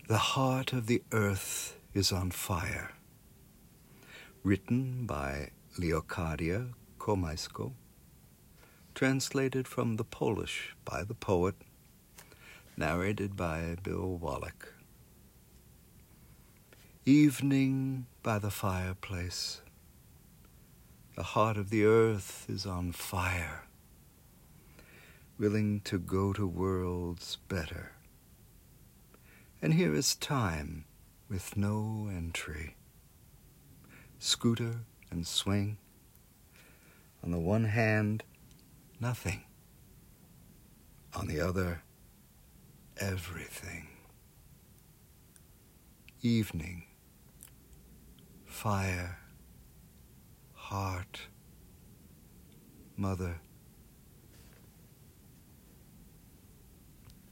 The Heart of the Earth is on Fire, written by Leocadia Komaysko, translated from the Polish by the poet, narrated by Bill Wallach. Evening by the fireplace, the heart of the earth is on fire, willing to go to worlds better. And here is time with no entry. Scooter and swing. On the one hand, nothing. On the other, everything. Evening, fire, heart, mother,